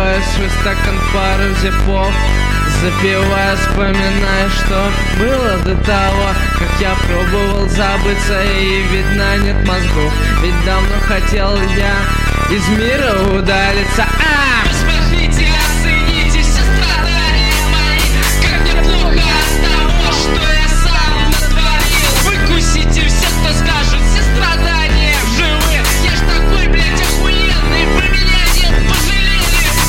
наливаю свой стакан пару зипов, запивая, вспоминая, что было до того, как я пробовал забыться, и видно нет мозгов. Ведь давно хотел я из мира удалиться. Посмотрите, оцените все страдания мои, как мне плохо от того, что я сам натворил. Выкусите все, кто скажет, все страдания вживые. Я ж такой, блядь, охуенный, вы меня не пожалели.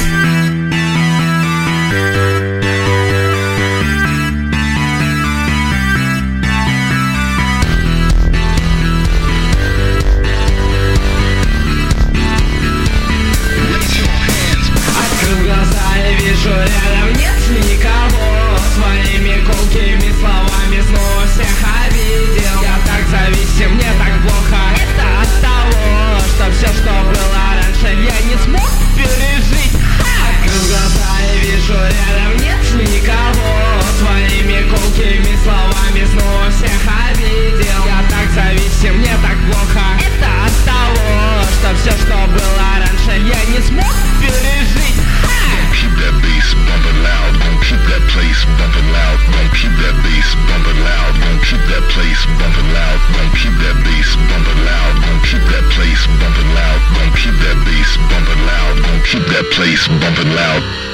Вижу, рядом нет никого. Своими колкими словами снова всех обидел. Я так зависим, мне так плохо. Это от того, что все, что было раньше, я не смог пережить. Открыл глаза и вижу, рядом нет никого. Своими колкими словами снова всех обидел. Я так зависим, мне так плохо. Это от того, что все, что было раньше, я не смог пережить. Keep that bass bumping loud, gon' keep that place bumping loud, gon' keep that bass bumping loud, gon' keep that place bumping loud, gon' keep that bass bumping loud, gon' keep that place bumping loud, gon' keep that bass bumping loud, gon' keep that place bumping loud.